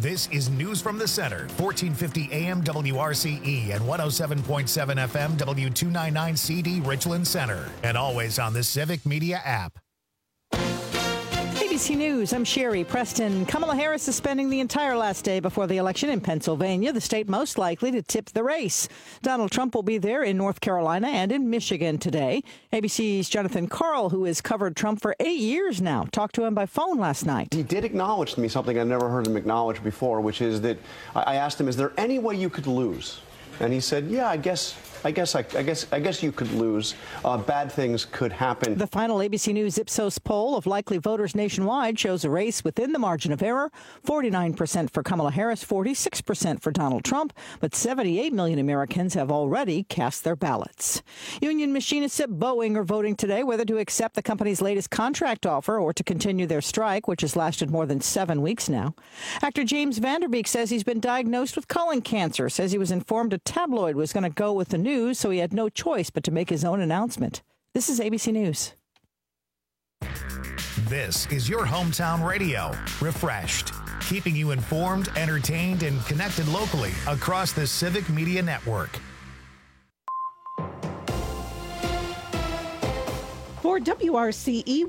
This is News from the Center, 1450 AM WRCE and 107.7 FM W299 CD Richland Center, and always on the Civic Media app. ABC News, I'm Sherry Preston. Kamala Harris is spending the entire last day before the election in Pennsylvania, the state most likely to tip the race. Donald Trump will be there in North Carolina and in Michigan today. ABC's Jonathan Karl, who has covered Trump for 8 years now, talked to him by phone last night. He did acknowledge to me something I've never heard him acknowledge before, which is that I asked him, is there any way you could lose? And he said, yeah, I guess you could lose. Bad things could happen. The final ABC News Ipsos poll of likely voters nationwide shows a race within the margin of error. 49% for Kamala Harris, 46% for Donald Trump. But 78 million Americans have already cast their ballots. Union machinists at Boeing are voting today whether to accept the company's latest contract offer or to continue their strike, which has lasted more than 7 weeks now. Actor James Van Der Beek says he's been diagnosed with colon cancer, says he was informed a tabloid was going to go with the news, so he had no choice but to make his own announcement. This is ABC News. This is your hometown radio, Refreshed, keeping you informed, entertained, and connected locally across the Civic Media Network. For WRCE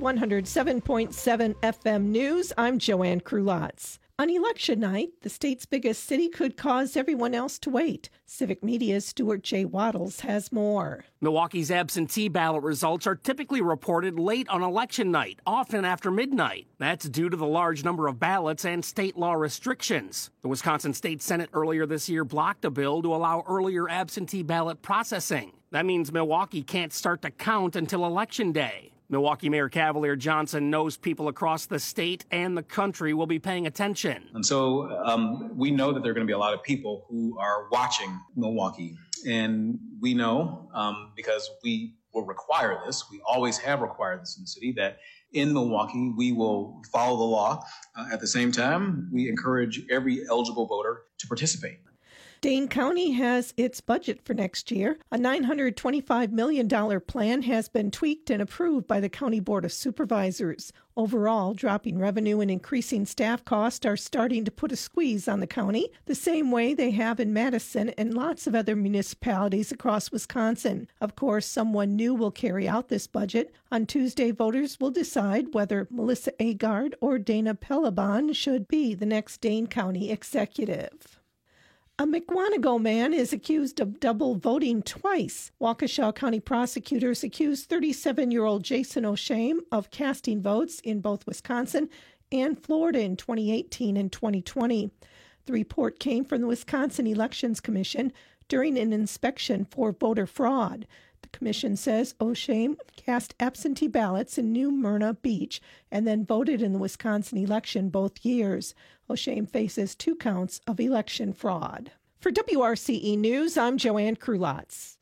107.7 FM News, I'm Joanne Krulotz. On election night, the state's biggest city could cause everyone else to wait. Civic Media's Stuart J. Waddles has more. Milwaukee's absentee ballot results are typically reported late on election night, often after midnight. That's due to the large number of ballots and state law restrictions. The Wisconsin State Senate earlier this year blocked a bill to allow earlier absentee ballot processing. That means Milwaukee can't start to count until Election Day. Milwaukee Mayor Cavalier Johnson knows people across the state and the country will be paying attention. And so we know that there are going to be a lot of people who are watching Milwaukee. And we know, because we will require this, we always have required this in the city, that in Milwaukee we will follow the law. At the same time, we encourage every eligible voter to participate. Dane County has its budget for next year. A $925 million plan has been tweaked and approved by the County Board of Supervisors. Overall, dropping revenue and increasing staff costs are starting to put a squeeze on the county, the same way they have in Madison and lots of other municipalities across Wisconsin. Of course, someone new will carry out this budget. On Tuesday, voters will decide whether Melissa Agard or Dana Pellebon should be the next Dane County executive. A McWanago man is accused of double voting twice. Waukesha County prosecutors accused 37-year-old Jason O'Shame of casting votes in both Wisconsin and Florida in 2018 and 2020. The report came from the Wisconsin Elections Commission during an inspection for voter fraud. The commission says O'Shame cast absentee ballots in New Myrna Beach and then voted in the Wisconsin election both years. O'Shame faces 2 counts of election fraud. For WRCE News, I'm Joanne Krulotz.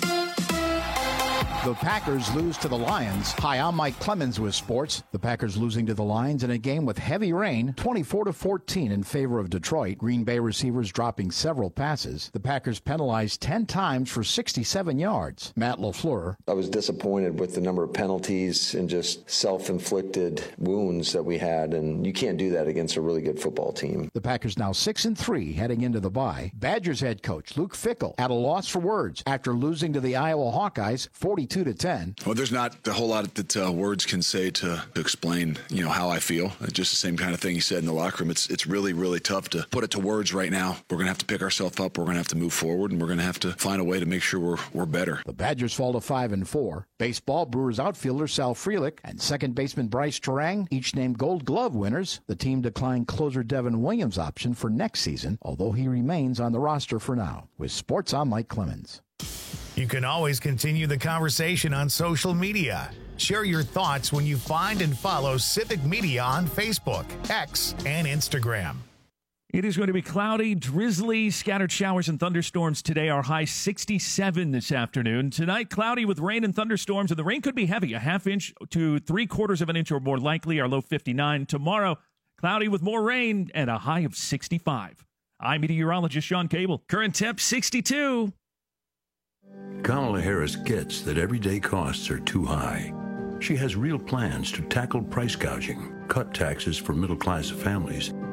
The Packers lose to the Lions. Hi, I'm Mike Clemens with sports. The Packers losing to the Lions in a game with heavy rain, 24-14 in favor of Detroit. Green Bay receivers dropping several passes. The Packers penalized 10 times for 67 yards. Matt LaFleur. I was disappointed with the number of penalties and just self-inflicted wounds that we had, and you can't do that against a really good football team. The Packers now 6-3 heading into the bye. Badgers head coach Luke Fickell at a loss for words after losing to the Iowa Hawkeyes 42-10. Well, there's not a whole lot that words can say to explain, how I feel. It's just the same kind of thing he said in the locker room. It's really, really tough to put it to words right now. We're going to have to pick ourselves up. We're going to have to move forward, and we're going to have to find a way to make sure we're better. The Badgers fall to 5-4. Baseball, Brewers outfielder Sal Frelick and second baseman Bryce Terang, each named Gold Glove winners. The team declined closer Devin Williams' option for next season, although he remains on the roster for now. With sports, I'm Mike Clemens. You can always continue the conversation on social media. Share your thoughts when you find and follow Civic Media on Facebook, X, and Instagram. It is going to be cloudy, drizzly, scattered showers and thunderstorms today. Our high 67 this afternoon. Tonight, cloudy with rain and thunderstorms, and the rain could be heavy, a half inch to 3/4 of an inch or more likely. Our low 59. Tomorrow, cloudy with more rain and a high of 65. I'm meteorologist Sean Cable. Current temp 62. Kamala Harris gets that everyday costs are too high. She has real plans to tackle price gouging, cut taxes for middle-class families,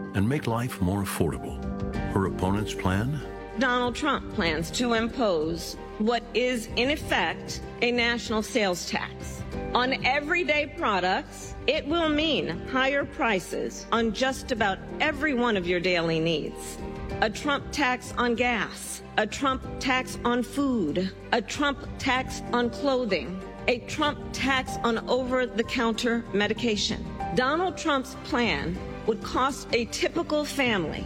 and make life more affordable. Her opponent's plan? Donald Trump plans to impose what is, in effect, a national sales tax. On everyday products, it will mean higher prices on just about every one of your daily needs. A Trump tax on gas, a Trump tax on food, a Trump tax on clothing, a Trump tax on over-the-counter medication. Donald Trump's plan would cost a typical family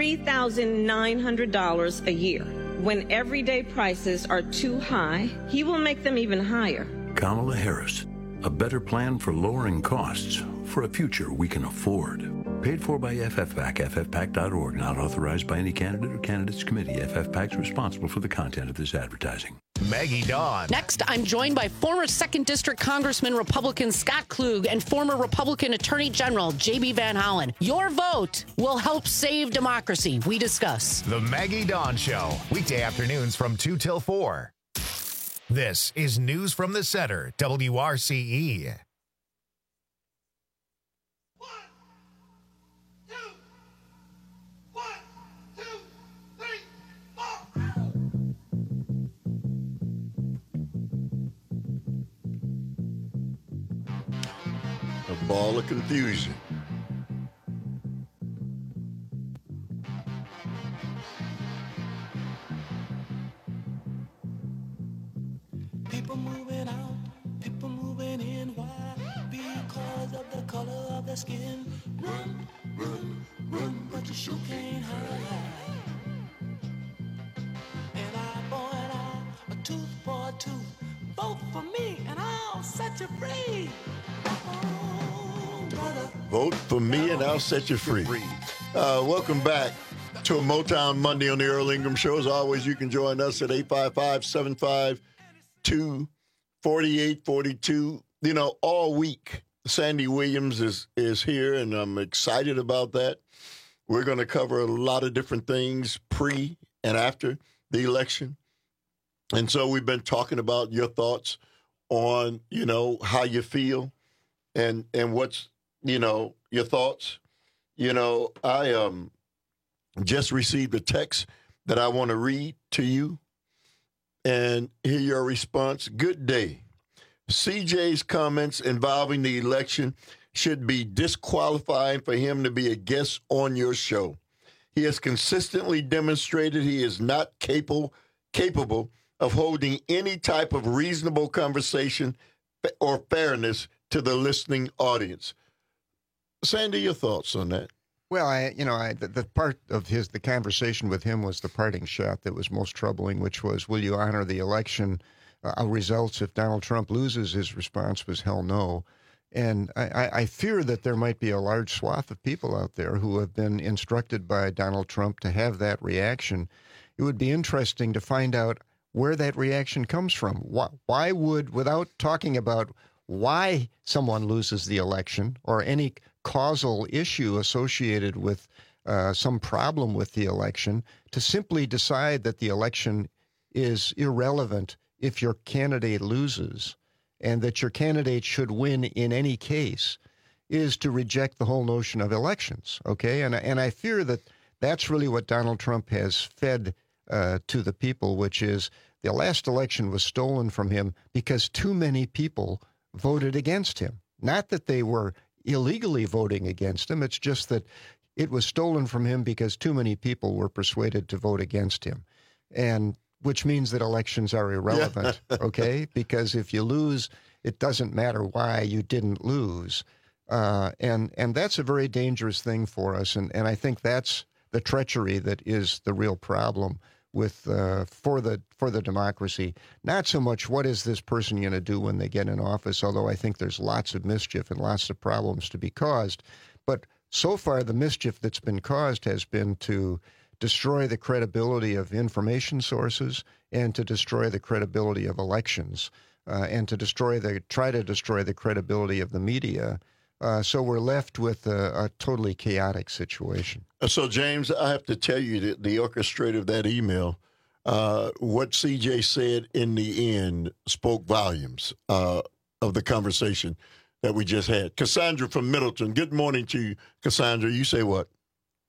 $3,900 a year. When everyday prices are too high, he will make them even higher. Kamala Harris, a better plan for lowering costs for a future we can afford. Paid for by FFPAC, ffpac.org, not authorized by any candidate or candidates committee. FFPAC is responsible for the content of this advertising. Maggie Dawn. Next, I'm joined by former 2nd District Congressman Republican Scott Klug and former Republican Attorney General J.B. Van Hollen. Your vote will help save democracy. We discuss. The Maggie Dawn Show, weekday afternoons from 2 till 4. This is News from the Center, WRCE. A ball of confusion. People moving out, people moving in. Why? Because of the color of their skin. Run, run, run, but you sure can't hide. An eye for an eye, a tooth for a tooth. Vote for me and I'll set you free. Vote for me and I'll set you free. Welcome back to a Motown Monday on the Earl Ingram Show. As always, you can join us at 855-752-4842. You know, all week, Sandy Williams is here, and I'm excited about that. We're going to cover a lot of different things pre and after the election. And so we've been talking about your thoughts on, you know, how you feel and what's, you know, your thoughts. You know, I just received a text that I want to read to you and hear your response. Good day. CJ's comments involving the election should be disqualifying for him to be a guest on your show. He has consistently demonstrated he is not capable of holding any type of reasonable conversation or fairness to the listening audience. Sandy, your thoughts on that? Well, the part of the conversation with him was the parting shot that was most troubling, which was, will you honor the election results if Donald Trump loses? His response was, hell no. And I fear that there might be a large swath of people out there who have been instructed by Donald Trump to have that reaction. It would be interesting to find out where that reaction comes from. Why would, without talking about why someone loses the election or any causal issue associated with some problem with the election, to simply decide that the election is irrelevant if your candidate loses and that your candidate should win in any case, is to reject the whole notion of elections, okay? And I fear that that's really what Donald Trump has fed to the people, which is the last election was stolen from him because too many people voted against him. Not that they were illegally voting against him. It's just that it was stolen from him because too many people were persuaded to vote against him. And which means that elections are irrelevant, okay? Because if you lose, it doesn't matter why you didn't lose. And that's a very dangerous thing for us. And I think that's the treachery that is the real problem with for the democracy. Not so much what is this person going to do when they get in office, although I think there's lots of mischief and lots of problems to be caused. But so far, the mischief that's been caused has been to destroy the credibility of information sources and to destroy the credibility of elections and to try to destroy the credibility of the media. So we're left with a totally chaotic situation. So, James, I have to tell you that the orchestrator of that email, what CJ said in the end spoke volumes of the conversation that we just had. Cassandra from Middleton. Good morning to you, Cassandra. You say what?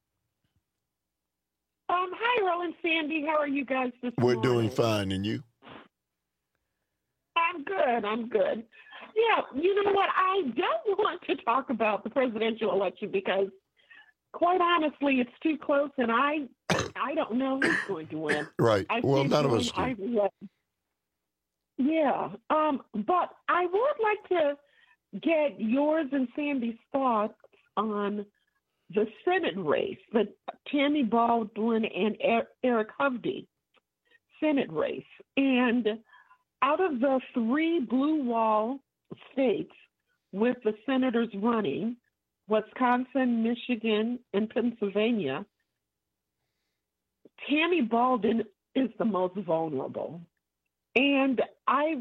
Earl and Sandy. How are you guys this morning? We're doing fine, and you? I'm good. Yeah, you know what? I don't want to talk about the presidential election because, quite honestly, it's too close, and I don't know who's going to win. Right. Well, none of us do. Yeah. But I would like to get yours and Sandy's thoughts on the Senate race, the Tammy Baldwin and Eric Hovde Senate race. And out of the 3 blue wall states with the senators running, Wisconsin, Michigan, and Pennsylvania, Tammy Baldwin is the most vulnerable. And I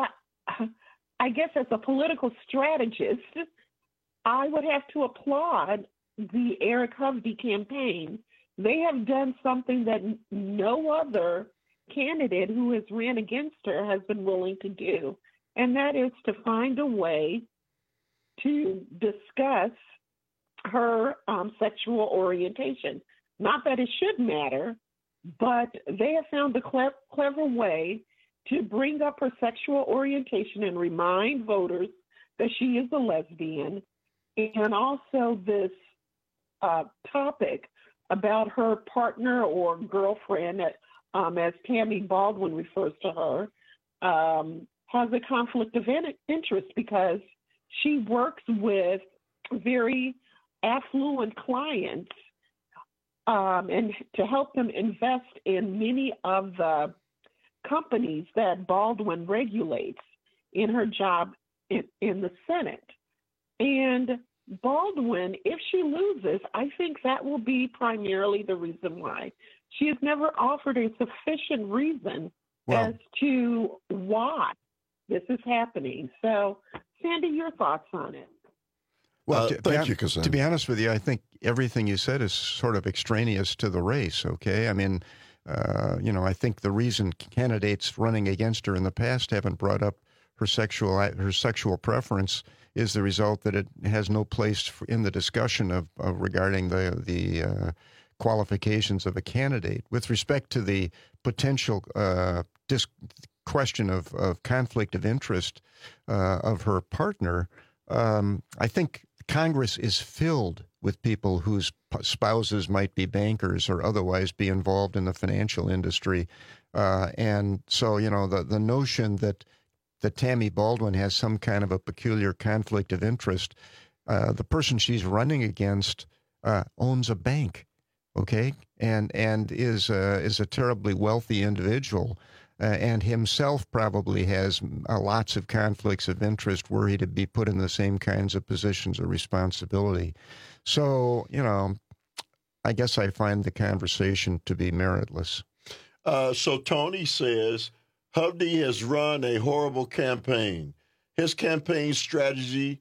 guess as a political strategist, I would have to applaud the Eric Hovde campaign. They have done something that no other candidate who has ran against her has been willing to do, and that is to find a way to discuss her sexual orientation. Not that it should matter, but they have found a clever way to bring up her sexual orientation and remind voters that she is a lesbian, and also this topic about her partner or girlfriend, as Tammy Baldwin refers to her, has a conflict of interest because she works with very affluent clients and to help them invest in many of the companies that Baldwin regulates in her job in the Senate. And Baldwin, if she loses, I think that will be primarily the reason why. She has never offered a sufficient reason as to why this is happening. So, Sandy, your thoughts on it? Well, thank you, Cassandra. To be honest with you, I think everything you said is sort of extraneous to the race, okay? I mean, I think the reason candidates running against her in the past haven't brought up her sexual preference is the result that it has no place in the discussion of regarding the qualifications of a candidate. With respect to the potential question of conflict of interest of her partner, I think Congress is filled with people whose spouses might be bankers or otherwise be involved in the financial industry. And so, the notion that Tammy Baldwin has some kind of a peculiar conflict of interest, the person she's running against owns a bank, okay, and is a terribly wealthy individual, and himself probably has lots of conflicts of interest were he to be put in the same kinds of positions of responsibility. So, I guess I find the conversation to be meritless. So Tony says, Hovde has run a horrible campaign. His campaign strategy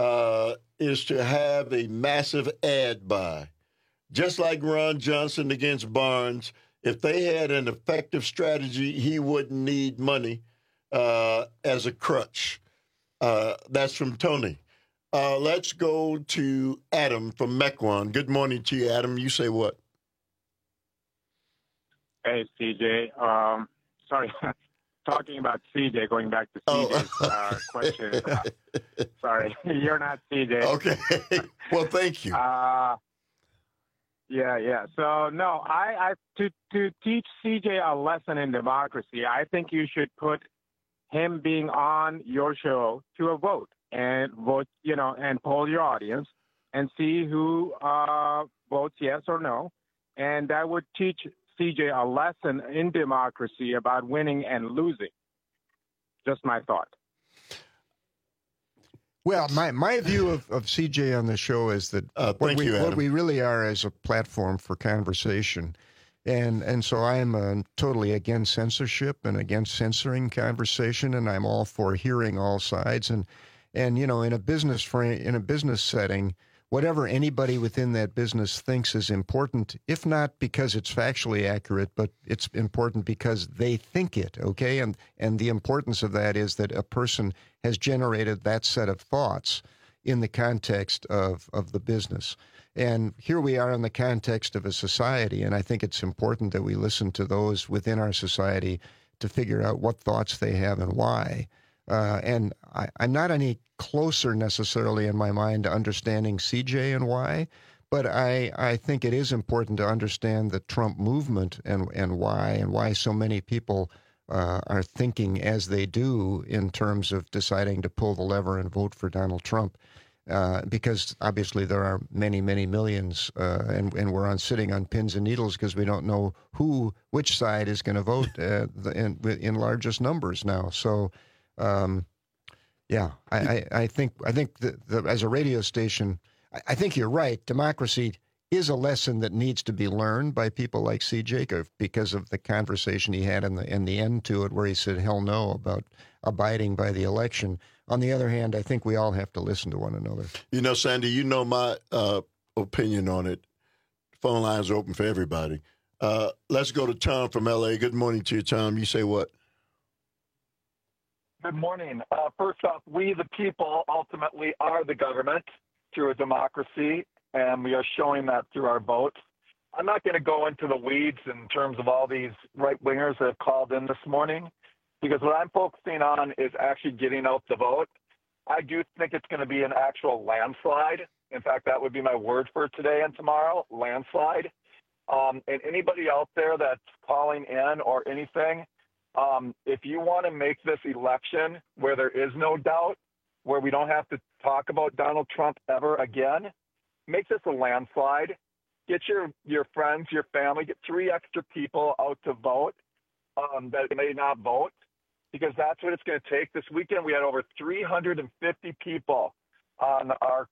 is to have a massive ad buy. Just like Ron Johnson against Barnes, if they had an effective strategy, he wouldn't need money as a crutch. That's from Tony. Let's go to Adam from Mequon. Good morning to you, Adam. You say what? Hey, CJ. Sorry, talking about CJ, going back to CJ's question. Sorry, you're not CJ. Okay. Well, thank you. Yeah. So, no, I to teach CJ a lesson in democracy, I think you should put him being on your show to a vote and vote, and poll your audience and see who votes yes or no. And that would teach CJ a lesson in democracy about winning and losing. Just my thought. Well, my view of CJ on the show is that what we really are is a platform for conversation. And so I am totally against censorship and against censoring conversation, and I'm all for hearing all sides. And in a business setting, whatever anybody within that business thinks is important, if not because it's factually accurate, but it's important because they think it, okay? And the importance of that is that a person has generated that set of thoughts in the context of the business. And here we are in the context of a society, and I think it's important that we listen to those within our society to figure out what thoughts they have and why. And I'm not any closer necessarily in my mind to understanding CJ and why, but I think it is important to understand the Trump movement and why so many people are thinking as they do in terms of deciding to pull the lever and vote for Donald Trump. Because obviously there are many, many millions, and we're sitting on pins and needles because we don't know which side is going to vote in largest numbers now. So, I think that as a radio station, I think you're right. Democracy is a lesson that needs to be learned by people like CJ because of the conversation he had in the end to it, where he said hell no about abiding by the election. On the other hand, I think we all have to listen to one another. You know, Sandy, you know my opinion on it. Phone lines are open for everybody. Let's go to Tom from L.A. Good morning to you, Tom. You say what? Good morning. First off, we the people ultimately are the government through a democracy, and we are showing that through our votes. I'm not going to go into the weeds in terms of all these right-wingers that have called in this morning, because what I'm focusing on is actually getting out the vote. I do think it's going to be an actual landslide. In fact, that would be my word for today and tomorrow, landslide. And anybody out there that's calling in or anything, if you want to make this election where there is no doubt, where we don't have to talk about Donald Trump ever again, make this a landslide. Get your friends, your family, get 3 extra people out to vote that may not vote, because that's what it's going to take. This weekend we had over 350 people on our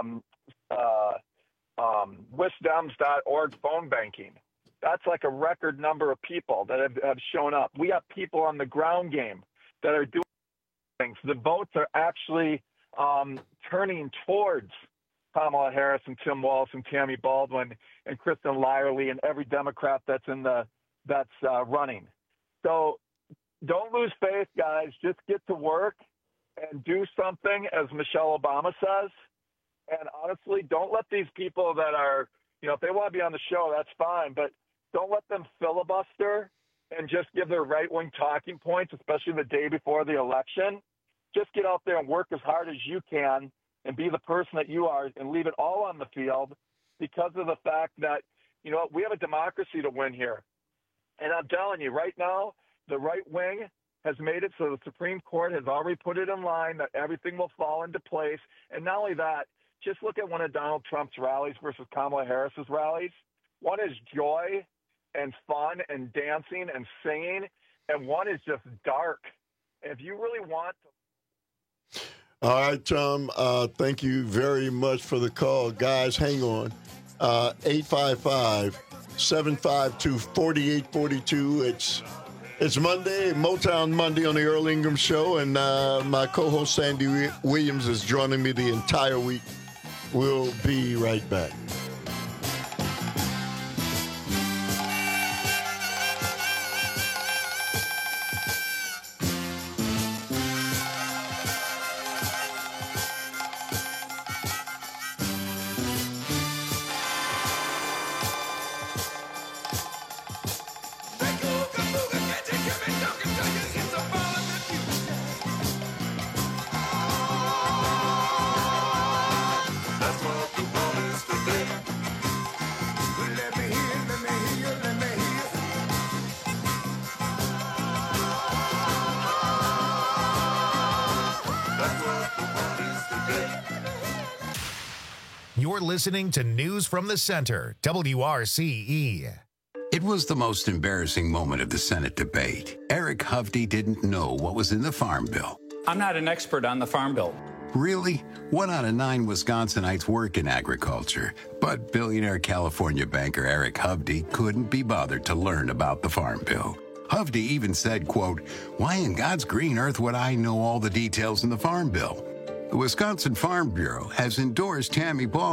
wisdems.org phone banking. That's like a record number of people that have shown up. We have people on the ground game that are doing things. The votes are actually turning towards Kamala Harris and Tim Walz and Tammy Baldwin and Kristen Lyerly and every Democrat that's running. So don't lose faith, guys. Just get to work and do something, as Michelle Obama says. And honestly, don't let these people that are, if they want to be on the show, that's fine, but don't let them filibuster and just give their right-wing talking points, especially the day before the election. Just get out there and work as hard as you can and be the person that you are and leave it all on the field, because of the fact that, we have a democracy to win here. And I'm telling you, right now, the right wing has made it so the Supreme Court has already put it in line that everything will fall into place. And not only that, just look at one of Donald Trump's rallies versus Kamala Harris's rallies. One is joy and fun and dancing and singing, and one is just dark. And if you really want to... All right, Tom, thank you very much for the call. Guys, hang on. 855-752-4842. It's Monday, Motown Monday on the Earl Ingram Show, and my co-host Sandy Williams is joining me the entire week. We'll be right back. You're listening to News from the Center, WRCE. It was the most embarrassing moment of the Senate debate. Eric Hovde didn't know what was in the Farm Bill. I'm not an expert on the Farm Bill. Really? 1 out of 9 Wisconsinites work in agriculture, but billionaire California banker Eric Hovde couldn't be bothered to learn about the Farm Bill. Hovde even said, quote, "Why in God's green earth would I know all the details in the Farm Bill?" The Wisconsin Farm Bureau has endorsed Tammy Baldwin,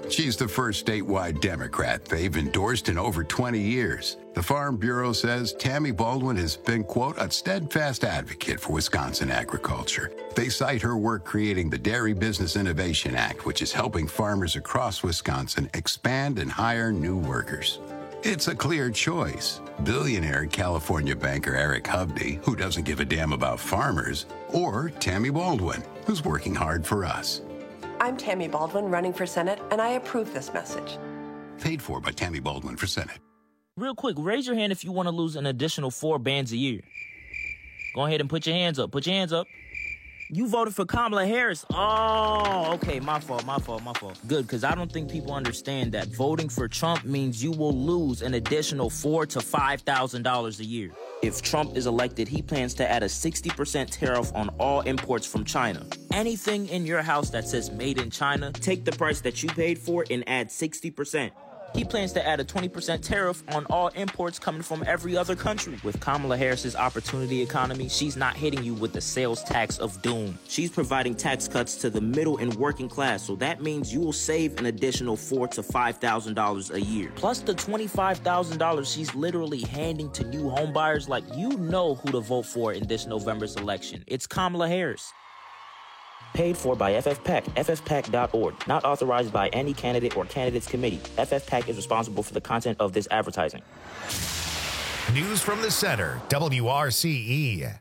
She's the first statewide Democrat they've endorsed in over 20 years. The Farm Bureau says Tammy Baldwin has been, quote, a steadfast advocate for Wisconsin agriculture. They cite her work creating the Dairy Business Innovation Act, which is helping farmers across Wisconsin expand and hire new workers. It's a clear choice. Billionaire California banker Eric Hovde, who doesn't give a damn about farmers, or Tammy Baldwin, who's working hard for us. I'm Tammy Baldwin, running for Senate, and I approve this message. Paid for by Tammy Baldwin for Senate. Real quick, raise your hand if you want to lose an additional 4 bands a year. Go ahead and put your hands up. Put your hands up. You voted for Kamala Harris. Oh, okay, my fault. Good, because I don't think people understand that voting for Trump means you will lose an additional $4,000 to $5,000 a year. If Trump is elected, he plans to add a 60% tariff on all imports from China. Anything in your house that says made in China, take the price that you paid for and add 60%. He plans to add a 20% tariff on all imports coming from every other country. With Kamala Harris's opportunity economy, she's not hitting you with the sales tax of doom. She's providing tax cuts to the middle and working class, so that means you will save an additional $4,000 to $5,000 a year. Plus the $25,000 she's literally handing to new homebuyers. Like, you know who to vote for in this November's election. It's Kamala Harris. Paid for by FFPAC, ffpac.org. Not authorized by any candidate or candidates committee. FFPAC is responsible for the content of this advertising. News from the Center, WRCE.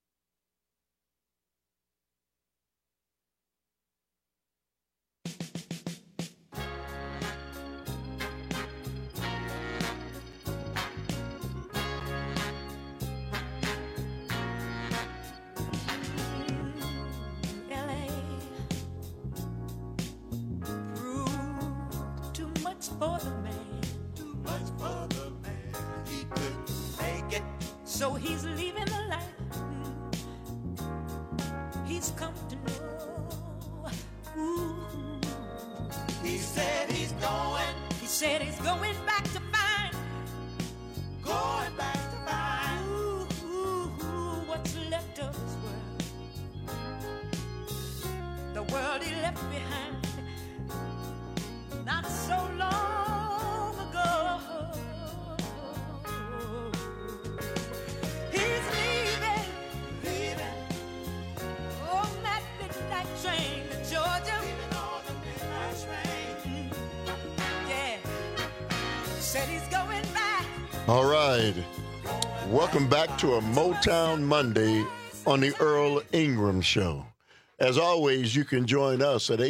For the man, too much for the man. He couldn't make it, so he's leaving the land. He's come to know. Ooh. He said he's going. He said he's going back to find. Going back to find. Ooh, what's left of his world? The world he left behind. Not so long ago. He's leaving on that midnight train to Georgia. Leaving on the midnight train. Yeah, said he's going back. All right. Welcome back to a Motown Monday on the Earl Ingram Show. As always, you can join us at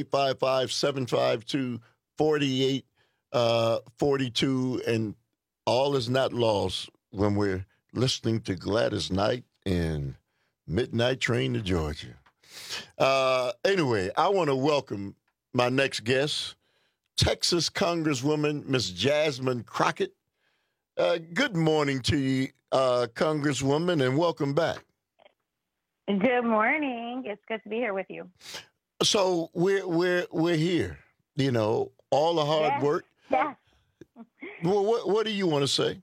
855-752-4842, and all is not lost when we're listening to Gladys Knight in Midnight Train to Georgia. Anyway, I want to welcome my next guest, Texas Congresswoman Ms. Jasmine Crockett. Good morning to you, Congresswoman, and welcome back. Good morning. It's good to be here with you. So we're here. You know, all the hard work. Yes. Well, what do you want to say?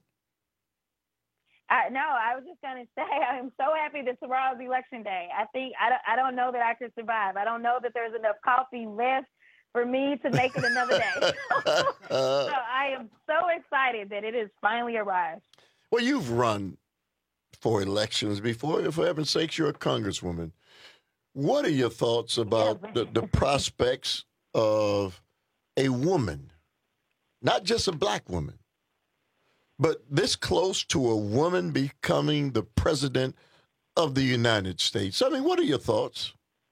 No, I was just going to say I'm so happy that tomorrow's election day. I think I don't know that I could survive. I don't know that there's enough coffee left for me to make it another day. So I am so excited that it has finally arrived. Well, you've run for elections before. For heaven's sakes, you're a congresswoman. What are your thoughts about the prospects of a woman, not just a black woman, but this close to a woman becoming the president of the United States? I mean, what are your thoughts?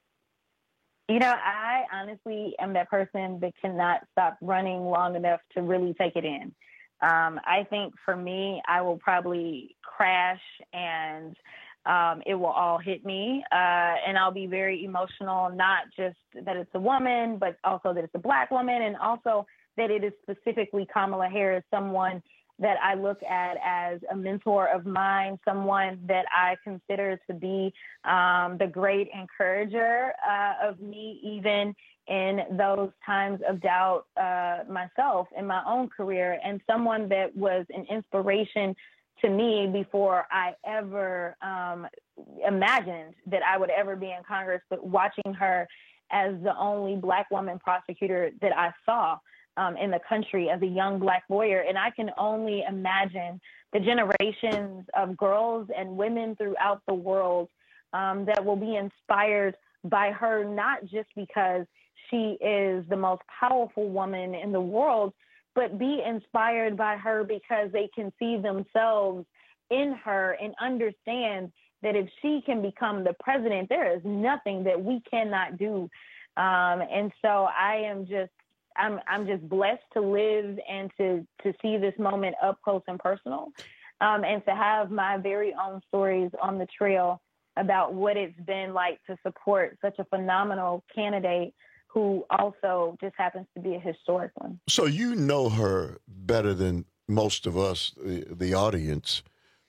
You know, I honestly am that person that cannot stop running long enough to really take it in. I think for me, I will probably crash and it will all hit me. And I'll be very emotional, not just that it's a woman, but also that it's a black woman, and also that it is specifically Kamala Harris, someone that I look at as a mentor of mine, someone that I consider to be the great encourager of me, even in those times of doubt myself in my own career, and someone that was an inspiration to me before I ever imagined that I would ever be in Congress. But watching her as the only black woman prosecutor that I saw, in the country as a young Black lawyer. And I can only imagine the generations of girls and women throughout the world that will be inspired by her, not just because she is the most powerful woman in the world, but be inspired by her because they can see themselves in her and understand that if she can become the president, there is nothing that we cannot do. And so I'm just blessed to live and to see this moment up close and personal, and to have my very own stories on the trail about what it's been like to support such a phenomenal candidate who also just happens to be a historic one. So you know her better than most of us, the audience.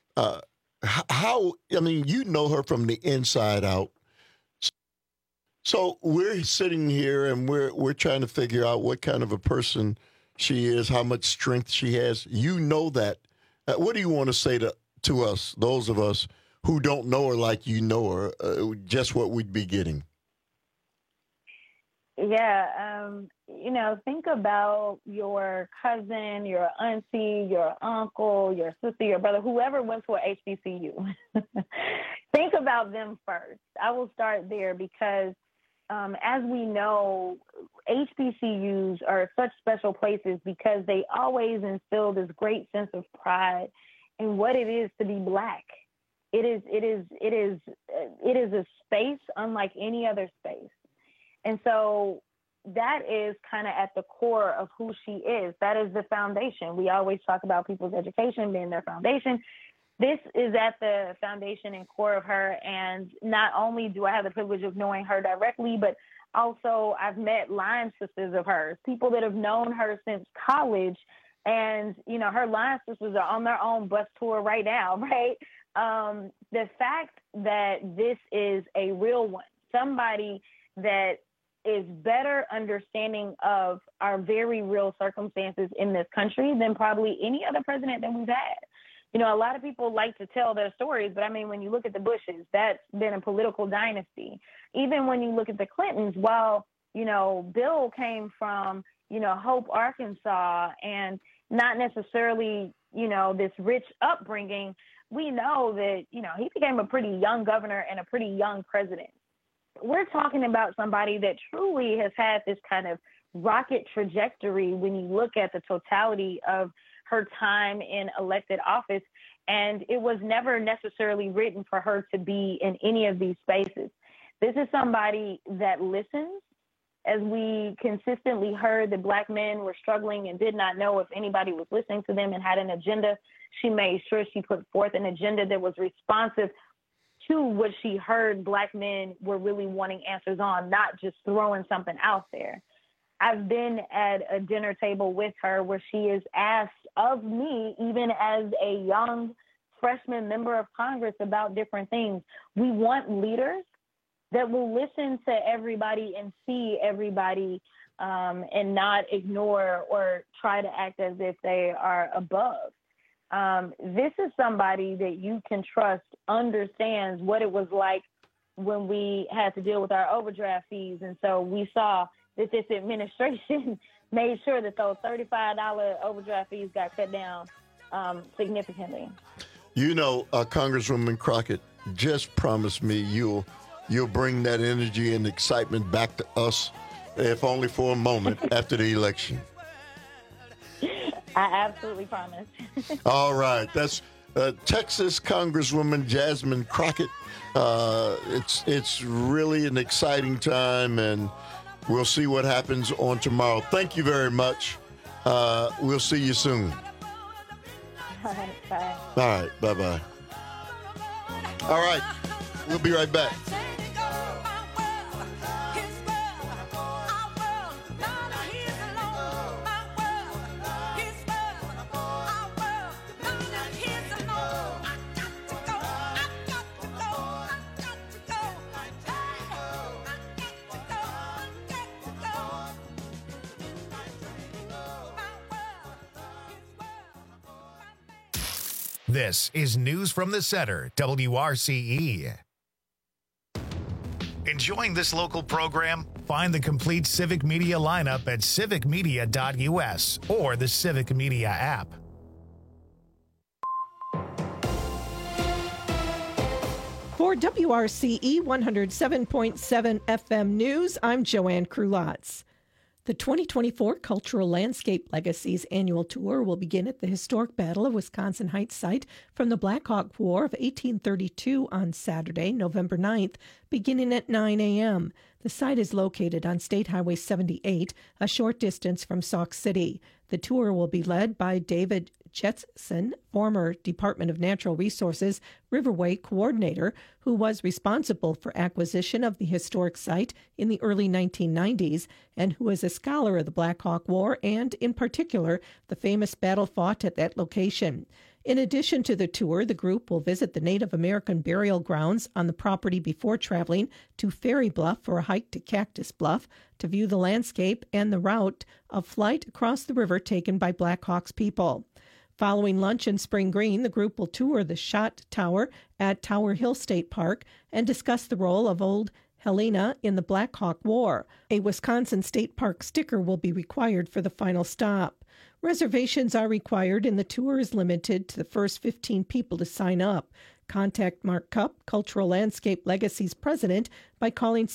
You know her from the inside out. So we're sitting here and we're trying to figure out what kind of a person she is, how much strength she has. You know that. What do you want to say to us, those of us who don't know her like you know her, just what we'd be getting? Yeah, think about your cousin, your auntie, your uncle, your sister, your brother, whoever went to a HBCU. Think about them first. I will start there because as we know, HBCUs are such special places because they always instill this great sense of pride in what it is to be Black. It is a space unlike any other space. And so that is kind of at the core of who she is. That is the foundation. We always talk about people's education being their foundation. This is at the foundation and core of her. And not only do I have the privilege of knowing her directly, but also I've met line sisters of hers, people that have known her since college. And, her line sisters are on their own bus tour right now, right? The fact that this is a real one, somebody that is better understanding of our very real circumstances in this country than probably any other president that we've had. A lot of people like to tell their stories, but when you look at the Bushes, that's been a political dynasty. Even when you look at the Clintons, while, Bill came from, Hope, Arkansas, and not necessarily, this rich upbringing, we know that, he became a pretty young governor and a pretty young president. We're talking about somebody that truly has had this kind of rocket trajectory when you look at the totality of her time in elected office. And it was never necessarily written for her to be in any of these spaces. This is somebody that listens. As we consistently heard that Black men were struggling and did not know if anybody was listening to them and had an agenda, she made sure she put forth an agenda that was responsive to what she heard Black men were really wanting answers on, not just throwing something out there. I've been at a dinner table with her where she is asked of me, even as a young freshman member of Congress, about different things. We want leaders that will listen to everybody and see everybody and not ignore or try to act as if they are above. This is somebody that you can trust, understands what it was like when we had to deal with our overdraft fees. And so we saw that this administration made sure that those $35 overdraft fees got cut down significantly. Congresswoman Crockett, just promise me you'll bring that energy and excitement back to us, if only for a moment, after the election. I absolutely promise. All right. That's Texas Congresswoman Jasmine Crockett. It's really an exciting time, and we'll see what happens on tomorrow. Thank you very much. We'll see you soon. All right, bye. All right, bye-bye. All right, we'll be right back. This is News from the Center, WRCE. Enjoying this local program? Find the complete Civic Media lineup at civicmedia.us or the Civic Media app. For WRCE 107.7 FM News, I'm Joanne Krulotz. The 2024 Cultural Landscape Legacies annual tour will begin at the historic Battle of Wisconsin Heights site from the Black Hawk War of 1832 on Saturday, November 9th, beginning at 9 a.m. The site is located on State Highway 78, a short distance from Sauk City. The tour will be led by David Jetson, former Department of Natural Resources Riverway coordinator, who was responsible for acquisition of the historic site in the early 1990s and who is a scholar of the Black Hawk War and, in particular, the famous battle fought at that location. In addition to the tour, the group will visit the Native American burial grounds on the property before traveling to Ferry Bluff for a hike to Cactus Bluff to view the landscape and the route of flight across the river taken by Black Hawk's people. Following lunch in Spring Green, the group will tour the Shot Tower at Tower Hill State Park and discuss the role of Old Helena in the Black Hawk War. A Wisconsin State Park sticker will be required for the final stop. Reservations are required and the tour is limited to the first 15 people to sign up. Contact Mark Cupp, Cultural Landscape Legacies President, by calling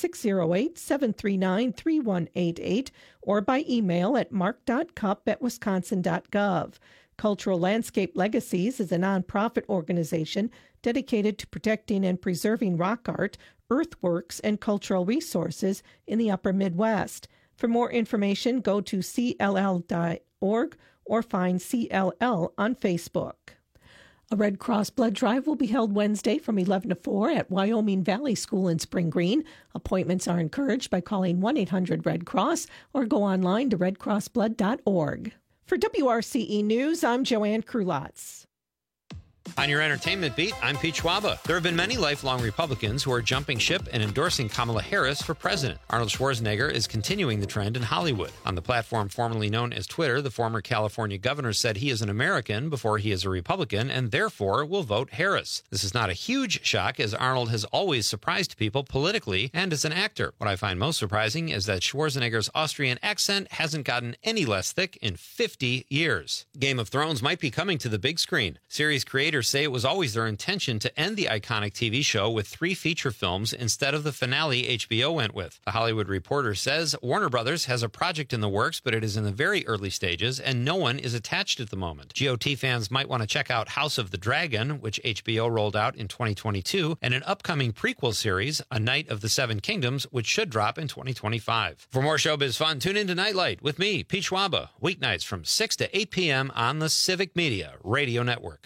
608-739-3188 or by email at mark.cupp@wisconsin.gov. Cultural Landscape Legacies is a nonprofit organization dedicated to protecting and preserving rock art, earthworks, and cultural resources in the Upper Midwest. For more information, go to cll.org or find CLL on Facebook. A Red Cross blood drive will be held Wednesday from 11 to 4 at Wyoming Valley School in Spring Green. Appointments are encouraged by calling 1-800-RED-CROSS or go online to redcrossblood.org. For WRCE News, I'm Joanne Krulotz. On your entertainment beat, I'm Pete Schwaba. There have been many lifelong Republicans who are jumping ship and endorsing Kamala Harris for president. Arnold Schwarzenegger is continuing the trend in Hollywood. On the platform formerly known as Twitter, the former California governor said he is an American before he is a Republican and therefore will vote Harris. This is not a huge shock, as Arnold has always surprised people politically and as an actor. What I find most surprising is that Schwarzenegger's Austrian accent hasn't gotten any less thick in 50 years. Game of Thrones might be coming to the big screen. Series creators say it was always their intention to end the iconic TV show with 3 feature films instead of the finale HBO went with. The Hollywood Reporter says Warner Brothers has a project in the works, but it is in the very early stages and no one is attached at the moment. GOT fans might want to check out House of the Dragon, which HBO rolled out in 2022, and an upcoming prequel series, A Knight of the Seven Kingdoms, which should drop in 2025. For more showbiz fun, tune in to Nightlight with me, Pete Schwaba, weeknights from 6 to 8 p.m. on the Civic Media Radio Network.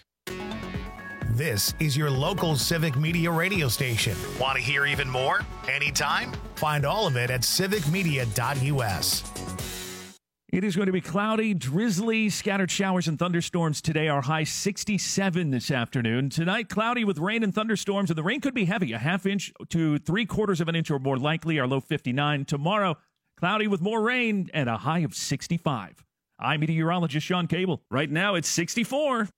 This is your local Civic Media radio station. Want to hear even more? Anytime? Find all of it at civicmedia.us. It is going to be cloudy, drizzly, scattered showers and thunderstorms today. Our high 67 this afternoon. Tonight, cloudy with rain and thunderstorms, and the rain could be heavy, a half inch to 3/4 of an inch or more likely. Our low 59. Tomorrow, cloudy with more rain and a high of 65. I'm meteorologist Sean Cable. Right now, it's 64.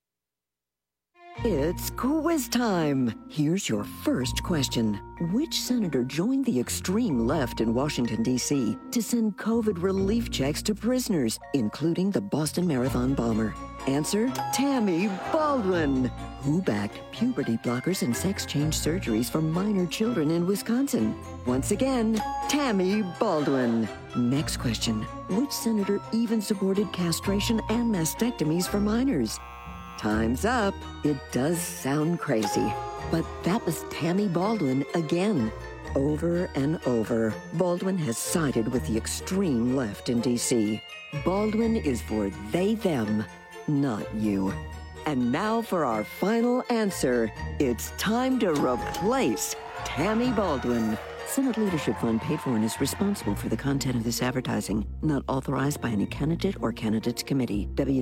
It's quiz time. Here's your first question. Which senator joined the extreme left in Washington, D.C. to send COVID relief checks to prisoners, including the Boston Marathon bomber? Answer, Tammy Baldwin. Who backed puberty blockers and sex change surgeries for minor children in Wisconsin? Once again, Tammy Baldwin. Next question. Which senator even supported castration and mastectomies for minors? Time's up. It does sound crazy, but that was Tammy Baldwin again. Over and over, Baldwin has sided with the extreme left in D.C. Baldwin is for they, them, not you. And now for our final answer. It's time to replace Tammy Baldwin. Senate Leadership Fund paid for and is responsible for the content of this advertising. Not authorized by any candidate or candidates committee.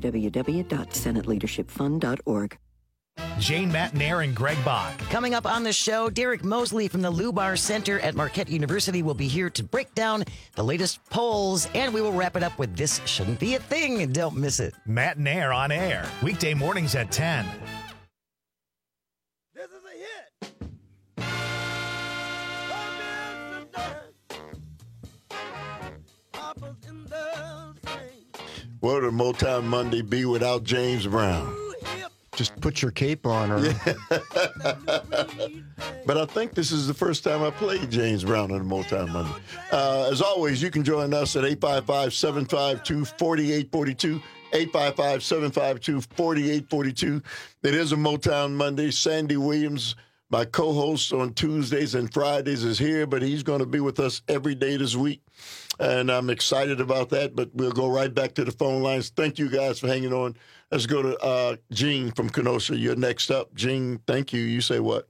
www.senateleadershipfund.org. Jane Matnair and Greg Bach. Coming up on the show, Derek Mosley from the Lubar Center at Marquette University will be here to break down the latest polls, and we will wrap it up with This Shouldn't Be a Thing. Don't miss it. Matnair on air, weekday mornings at 10. This is a hit. What would a Motown Monday be without James Brown? Just put your cape on. Or... But I think this is the first time I played James Brown on a Motown Monday. As always, you can join us at 855-752-4842. 855-752-4842. It is a Motown Monday. Sandy Williams, my co-host on Tuesdays and Fridays, is here, but he's going to be with us every day this week. And I'm excited about that, but we'll go right back to the phone lines. Thank you guys for hanging on. Let's go to Jean from Kenosha. You're next up. Jean, thank you. You say what?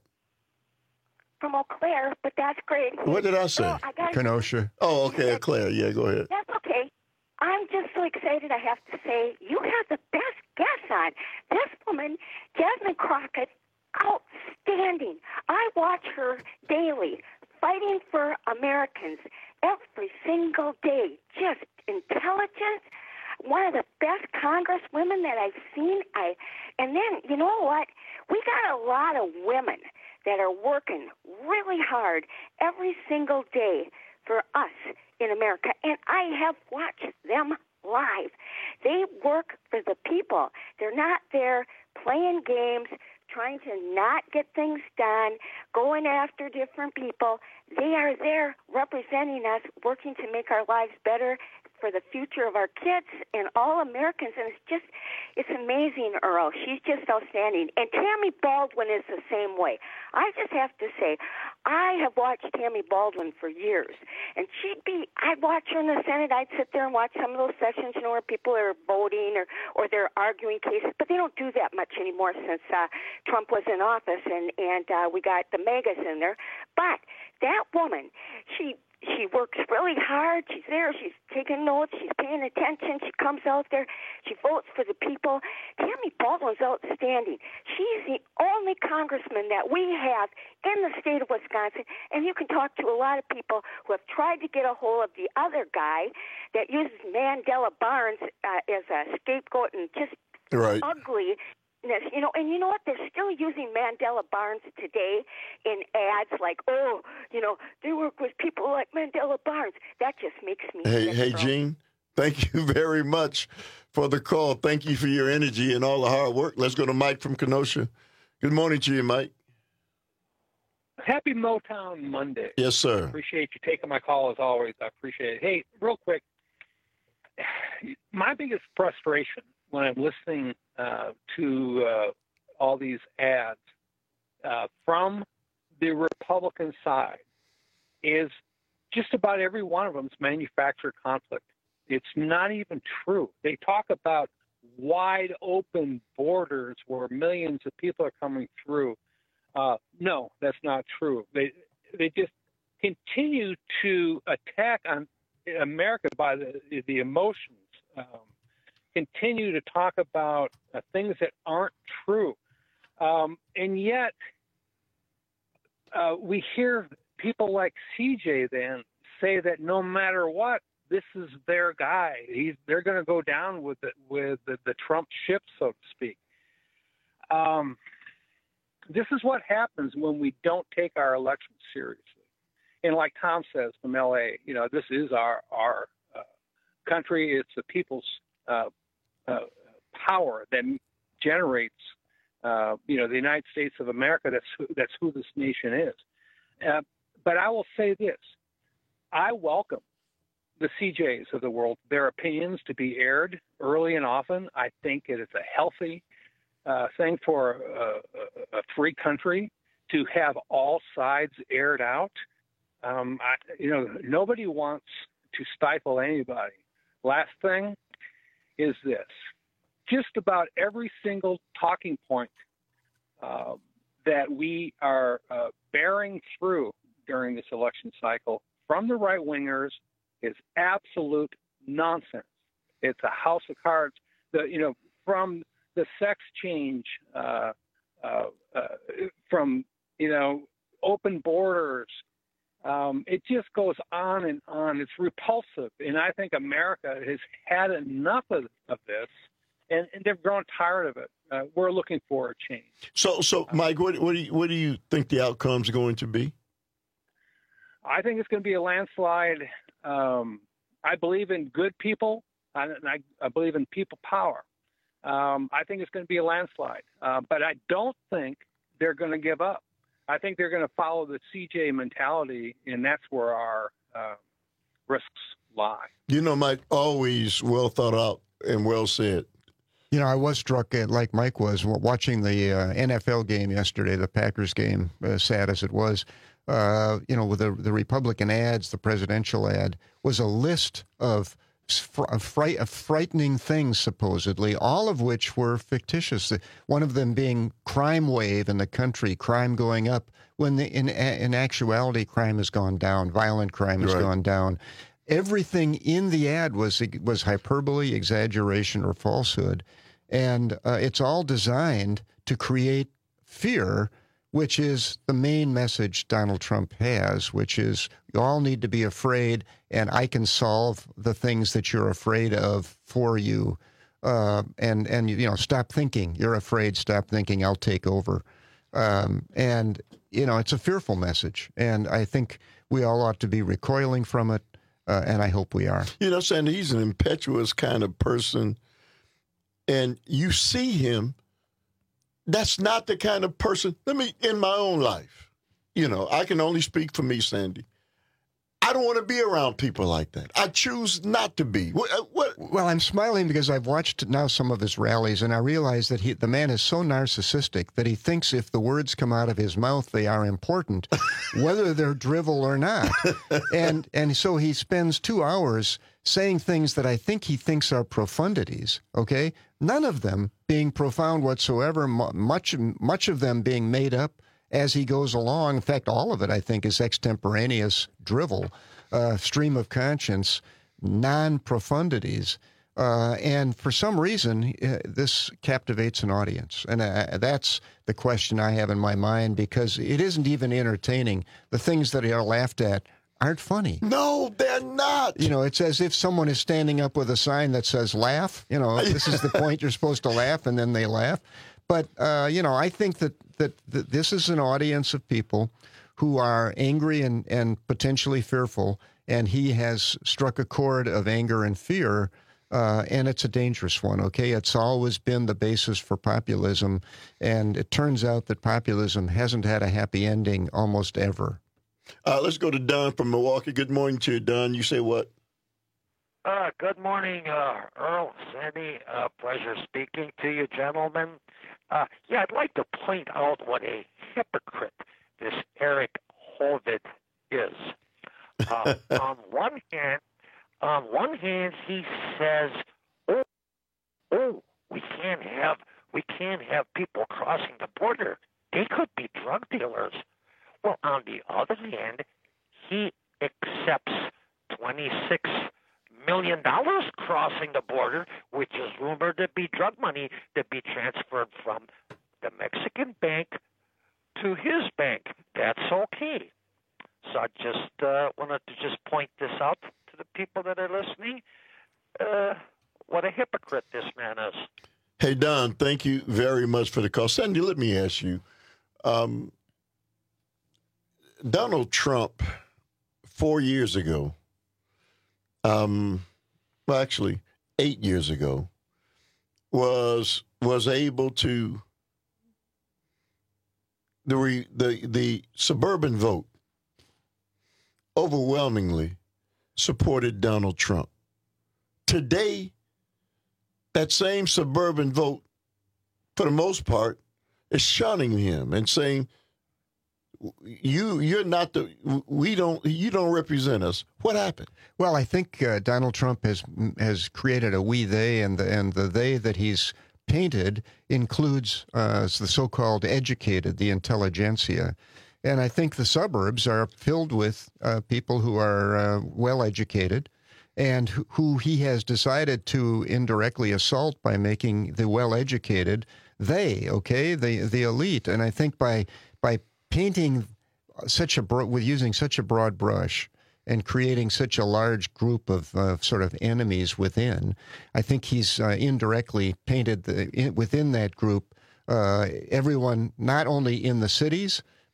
From Eau Claire, but that's great. What did I say? Oh, Kenosha. Oh, okay, Eau Claire. Yeah, go ahead. That's okay. I'm just so excited, I have to say. You have the best guests on. This woman, Jasmine Crockett, outstanding. I watch her daily, fighting for Americans every single day. Just intelligent. One of the best congresswomen that I've seen. And then, you know what? We got a lot of women that are working really hard every single day for us in America. And I have watched them live. They work for the people. They're not there playing games, trying to not get things done, going after different people. They are there representing us, working to make our lives better for the future of our kids and all Americans. And it's amazing, Earl. She's just outstanding. And Tammy Baldwin is the same way. I just have to say, I have watched Tammy Baldwin for years. And I'd watch her in the Senate. I'd sit there and watch some of those sessions, where people are voting or they're arguing cases. But they don't do that much anymore since Trump was in office and we got the MAGAs in there. But that woman, she works really hard. She's there. She's taking notes. She's paying attention. She comes out there. She votes for the people. Tammy Baldwin's outstanding. She's the only congressman that we have in the state of Wisconsin. And you can talk to a lot of people who have tried to get a hold of the other guy that uses Mandela Barnes as a scapegoat and just ugly. And you know what? They're still using Mandela Barnes today in ads like, they work with people like Mandela Barnes. That just makes me Hey, Jean, thank you very much for the call. Thank you for your energy and all the hard work. Let's go to Mike from Kenosha. Good morning to you, Mike. Happy Motown Monday. Yes, sir. Appreciate you taking my call as always. I appreciate it. Hey, real quick, my biggest frustration when I'm listening to all these ads from the Republican side is just about every one of them is manufactured conflict. It's not even true. They talk about wide open borders where millions of people are coming through. No, that's not true. They just continue to attack on America by the emotions. Continue to talk about things that aren't true. And yet we hear people like CJ then say that no matter what, this is their guy. They're going to go down with the Trump ship, so to speak. This is what happens when we don't take our elections seriously. And like Tom says from L.A., this is our country. It's the people's power that generates, the United States of America. That's who this nation is. But I will say this: I welcome the CJs of the world, their opinions to be aired early and often. I think it is a healthy thing for a free country to have all sides aired out. Nobody wants to stifle anybody. Last thing is this: just about every single talking point that we are bearing through during this election cycle from the right-wingers is absolute nonsense. It's a house of cards. From the sex change, from open borders. It just goes on and on. It's repulsive, and I think America has had enough of this, and they've grown tired of it. We're looking for a change. So, Mike, what do you think the outcome's going to be? I think it's going to be a landslide. I believe in good people. I believe in people power. I think it's going to be a landslide. But I don't think they're going to give up. I think they're going to follow the CJ mentality, and that's where our risks lie. You know, Mike, always well thought out and well said. You know, I was struck, like Mike was, watching the NFL game yesterday, the Packers game, sad as it was. You know, with the Republican ads, the presidential ad, was a list of frightening things, supposedly, all of which were fictitious. One of them being crime wave in the country, crime going up, when in actuality, crime has gone down, violent crime has gone down. Everything in the ad was hyperbole, exaggeration, or falsehood. And it's all designed to create fear, which is the main message Donald Trump has, which is you all need to be afraid, and I can solve the things that you're afraid of for you. And you know, stop thinking. You're afraid. Stop thinking. I'll take over. And, you know, it's a fearful message. And I think we all ought to be recoiling from it. And I hope we are. You know, Sandy, he's an impetuous kind of person. And you see him, that's not the kind of person, in my own life, you know, I can only speak for me, Sandy. I don't want to be around people like that. I choose not to be. Well, I'm smiling because I've watched now some of his rallies, and I realize that the man is so narcissistic that he thinks if the words come out of his mouth, they are important, whether they're drivel or not. And so he spends 2 hours saying things that I think he thinks are profundities, okay? None of them being profound whatsoever, much of them being made up as he goes along. In fact, all of it, I think, is extemporaneous drivel, stream of conscience, non-profundities. And for some reason, this captivates an audience. And that's the question I have in my mind, because it isn't even entertaining. The things that are laughed at aren't funny. No, they're not. You know, it's as if someone is standing up with a sign that says laugh. You know, this is the point, you're supposed to laugh, and then they laugh. But, you know, I think that this is an audience of people who are angry and potentially fearful, and he has struck a chord of anger and fear, and it's a dangerous one, okay? It's always been the basis for populism, and it turns out that populism hasn't had a happy ending almost ever. Let's go to Don from Milwaukee. Good morning to you, Don. You say what? Good morning, Earl, Sandy. Pleasure speaking to you, gentlemen. Yeah, I'd like to point out what a hypocrite this Eric Hovid is. On one hand, he says, "Oh, we can't have people crossing the border. They could be drug dealers." Well, on the other hand, he accepts $26 million crossing the border, which is rumored to be drug money to be transferred from the Mexican bank to his bank. That's okay. So I just wanted to just point this out to the people that are listening. What a hypocrite this man is. Hey, Don, thank you very much for the call. Sandy, let me ask you. Donald Trump, 4 years ago, well, actually 8 years ago, was able to the suburban vote overwhelmingly supported Donald Trump. Today, that same suburban vote, for the most part, is shunning him and saying, you don't represent us. What happened? Well, I think Donald Trump has created a we they, and the they that he's painted includes the so-called educated, the intelligentsia. And I think the suburbs are filled with people who are well-educated and who he has decided to indirectly assault by making the well-educated the elite. And I think by painting using such a broad brush and creating such a large group of sort of enemies within, I think he's indirectly painted within that group everyone, not only in the cities,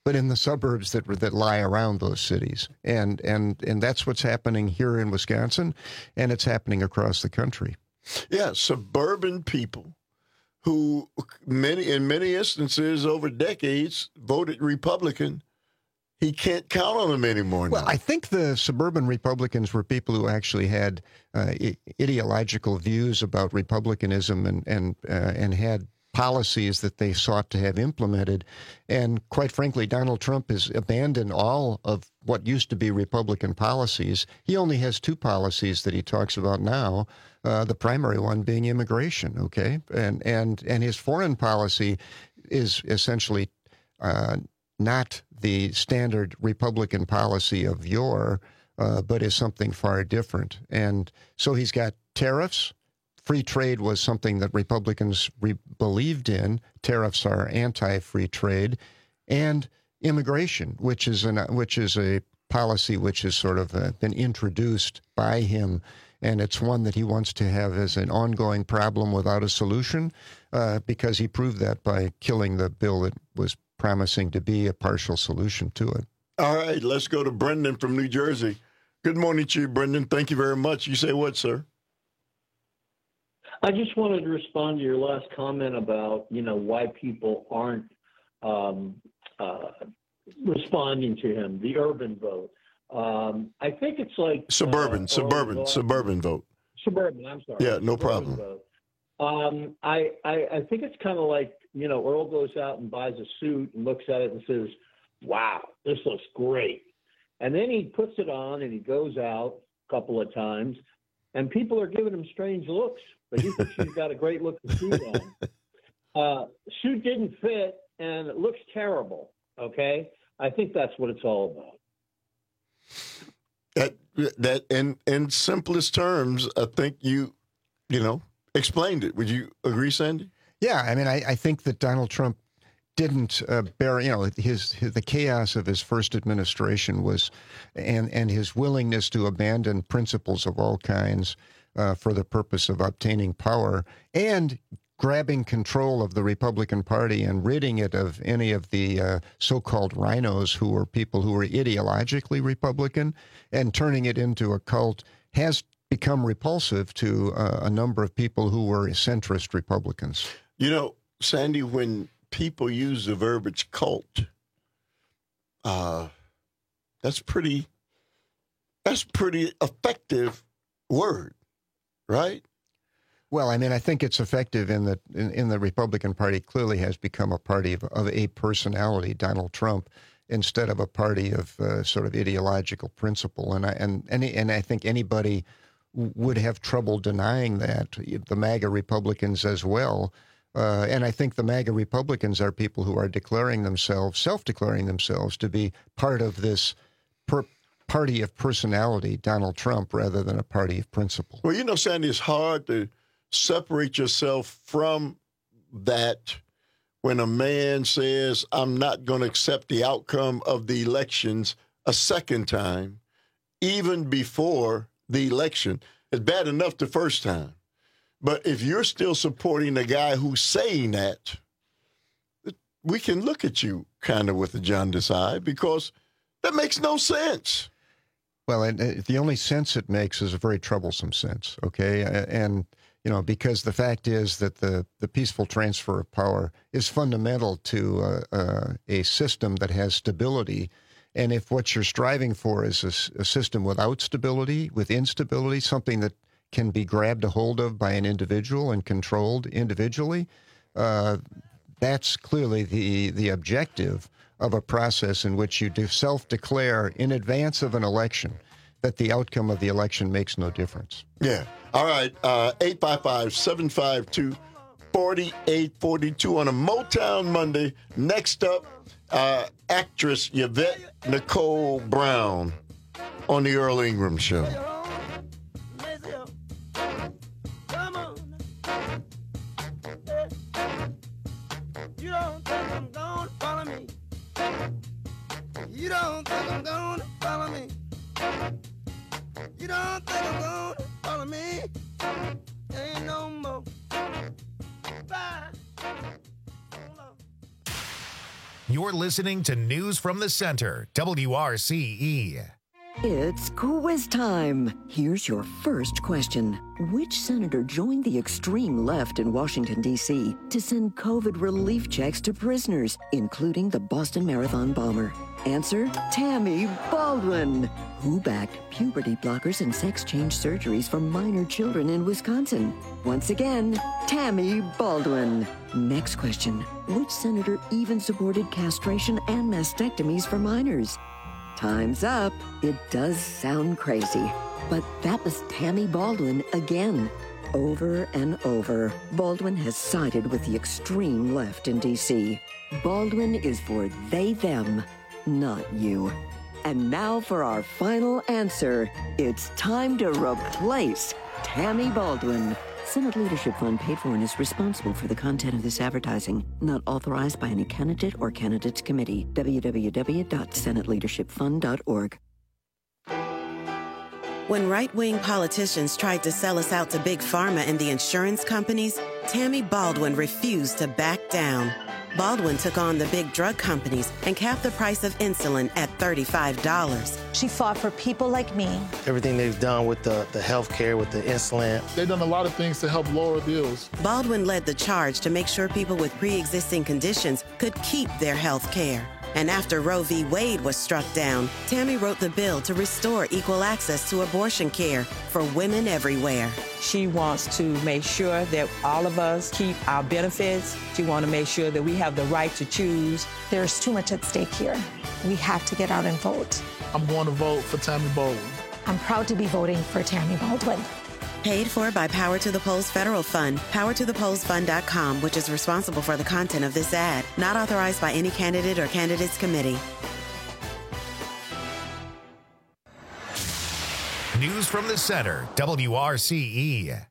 but in the suburbs that lie around those cities. And that's what's happening here in Wisconsin, and it's happening across the country. Yeah, suburban people who in many instances over decades voted Republican. He can't count on them anymore now. Well, I think the suburban Republicans were people who actually had ideological views about republicanism and had policies that they sought to have implemented. And quite frankly, Donald Trump has abandoned all of what used to be Republican policies. He only has two policies that he talks about now, the primary one being immigration, okay? And his foreign policy is essentially not the standard Republican policy of yore, but is something far different. And so he's got tariffs. Free trade was something that Republicans believed in. Tariffs are anti-free trade, and immigration, which is a policy which has sort of been introduced by him, and it's one that he wants to have as an ongoing problem without a solution, because he proved that by killing the bill that was promising to be a partial solution to it. All right, let's go to Brendan from New Jersey. Good morning to you, Brendan. Thank you very much. You say what, sir? I just wanted to respond to your last comment about, why people aren't responding to him, the urban vote. I think it's like suburban vote. Suburban, I'm sorry. Yeah, no problem. Vote. I think it's kind of like, Earl goes out and buys a suit and looks at it and says, wow, this looks great. And then he puts it on and he goes out a couple of times and people are giving him strange looks. But he thinks he's got a great looking suit on. Suit didn't fit and it looks terrible. Okay. I think that's what it's all about. That in simplest terms, I think you explained it. Would you agree, Sandy? Yeah, I mean, I think that Donald Trump didn't bear, the chaos of his first administration was, and his willingness to abandon principles of all kinds for the purpose of obtaining power and grabbing control of the Republican Party and ridding it of any of the so-called rhinos who were people who were ideologically Republican and turning it into a cult has become repulsive to a number of people who were centrist Republicans. Sandy, when people use the verbiage cult, that's pretty effective word, right? Well, I mean, I think it's effective in that in the Republican Party clearly has become a party of a personality, Donald Trump, instead of a party of sort of ideological principle. And I think anybody would have trouble denying that, the MAGA Republicans as well. And I think the MAGA Republicans are people who are self-declaring themselves to be part of this party of personality, Donald Trump, rather than a party of principle. Well, Sandy, it's hard to separate yourself from that when a man says, I'm not going to accept the outcome of the elections a second time, even before the election. It's bad enough the first time. But if you're still supporting the guy who's saying that, we can look at you kind of with a jaundiced eye because that makes no sense. Well, and the only sense it makes is a very troublesome sense, okay? And, because the fact is that the peaceful transfer of power is fundamental to a system that has stability. And if what you're striving for is a system without stability, with instability, something that can be grabbed a hold of by an individual and controlled individually, that's clearly the objective of a process in which you self-declare in advance of an election that the outcome of the election makes no difference. Yeah. All right. 855-752-4842 on a Motown Monday. Next up, actress Yvette Nicole Brown on the Earl Ingram Show. You don't think I'm gonna follow me? You don't think I'm gonna follow me? You don't think I'm gonna follow me? Ain't no more. Bye. You're listening to News from the Center, WRCE. It's quiz time. Here's your first question. Which senator joined the extreme left in Washington, D.C. to send COVID relief checks to prisoners, including the Boston Marathon bomber? Answer, Tammy Baldwin. Who backed puberty blockers and sex change surgeries for minor children in Wisconsin? Once again, Tammy Baldwin. Next question. Which senator even supported castration and mastectomies for minors? Time's up. It does sound crazy, but that was Tammy Baldwin again. Over and over, Baldwin has sided with the extreme left in D.C. Baldwin is for they, them, not you. And now for our final answer. It's time to replace Tammy Baldwin. Senate Leadership Fund paid for and is responsible for the content of this advertising. Not authorized by any candidate or candidates committee. www.senateleadershipfund.org. When right-wing politicians tried to sell us out to Big Pharma and the insurance companies, Tammy Baldwin refused to back down. Baldwin took on the big drug companies and capped the price of insulin at $35. She fought for people like me. Everything they've done with the health care, with the insulin. They've done a lot of things to help lower bills. Baldwin led the charge to make sure people with pre-existing conditions could keep their health care. And after Roe v. Wade was struck down, Tammy wrote the bill to restore equal access to abortion care for women everywhere. She wants to make sure that all of us keep our benefits. She wants to make sure that we have the right to choose. There's too much at stake here. We have to get out and vote. I'm going to vote for Tammy Baldwin. I'm proud to be voting for Tammy Baldwin. Paid for by Power to the Polls Federal Fund, powertothepollsfund.com, which is responsible for the content of this ad. Not authorized by any candidate or candidates committee. News from the Center, WRCE.